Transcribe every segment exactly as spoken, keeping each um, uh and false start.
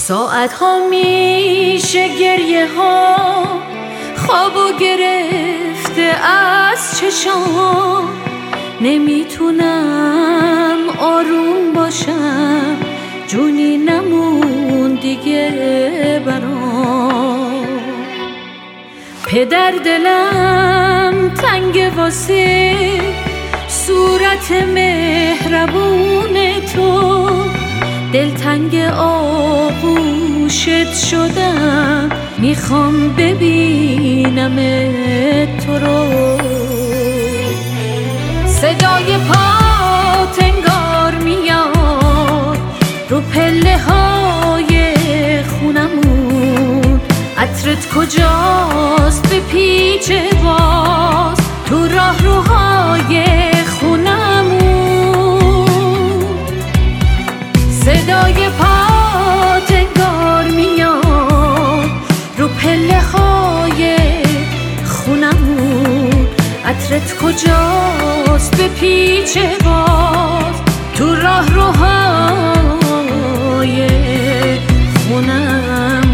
ساعت ها میشه گریه ها خوابو گرفته از چشام، نمیتونم آروم باشم، جونی نمون دیگه برام. پدر دلم تنگ واسه صورت مهربون تو، دلتنگ آغوشت شدم، میخوام ببینم تو رو. صدای پات انگار میاد رو پله های خونمون، عطرت کجاست به پیچ باز تو راه روهای خونمون. صدای پات انگار میاد رو پله های خونمون، عطرت کجاست به پیچ باز تو راه روهای خونمون.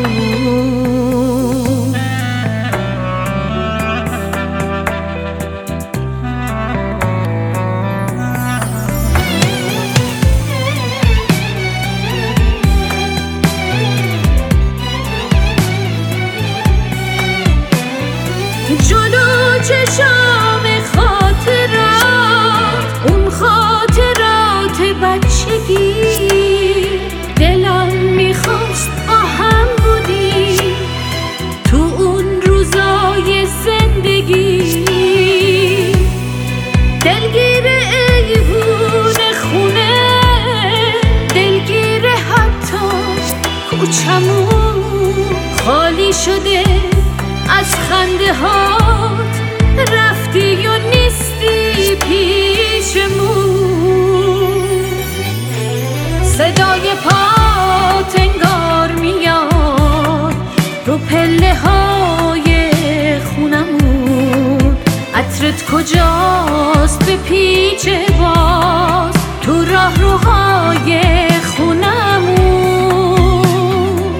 جلو چشام خاطرات، اون خاطرات بچگی، دلم میخواست با هم بودی تو اون روزای زندگی. دلگیر ایوون خونه، دلگیر حتی کوچمون، خالی شده از خنده هات، رفتی و نیستی پیشمون. صدای پات انگار میاد رو پله های خونمون، عطرت کجاست به پیچ باز تو راه روهای خونمون.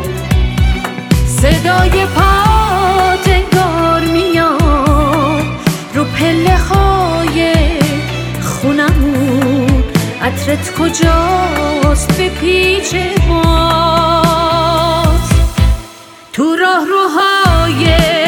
صدای پات انگار میاد رو پله های خونمون، عطرت کجاست به پیچ باز تو راه روهای